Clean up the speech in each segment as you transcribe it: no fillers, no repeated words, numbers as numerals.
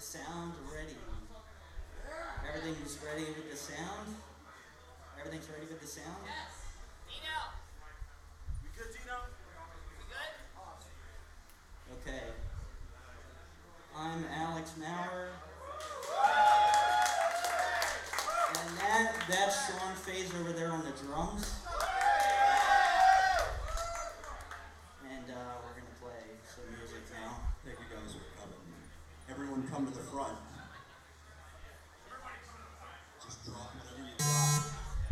sound ready? Everything's ready with the sound? Everything's ready with the sound? Yes. Dino. We good, Dino? We good? Okay. I'm Alex Maurer. And that's Sean Faze over there on the drums. And we're going to play some music now. Thank you guys for coming. Everyone come to the front. Just drop whatever you got.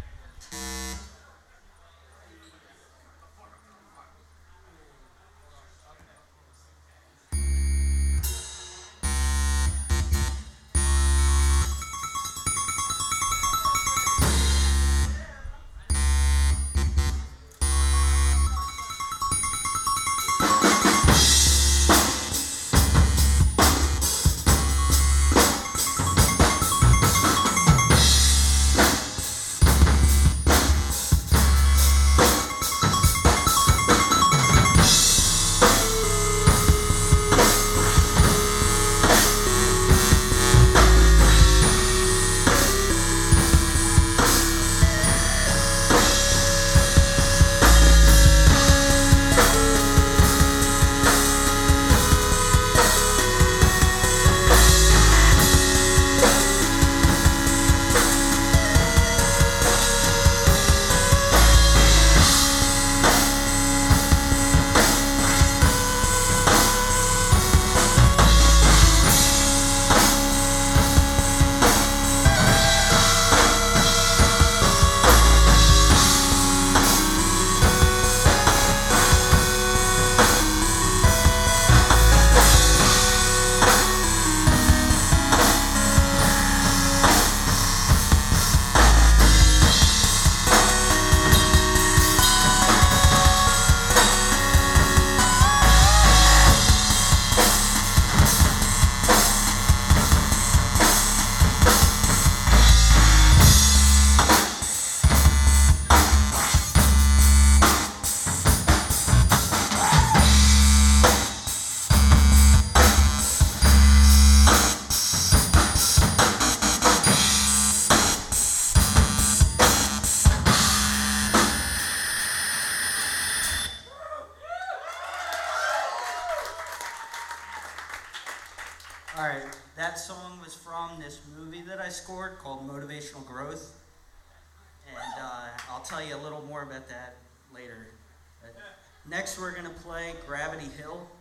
Alright, that song was from this movie that I scored called Motivational Growth. And I'll tell you a little more about that later. But next we're going to play Gravity Hill.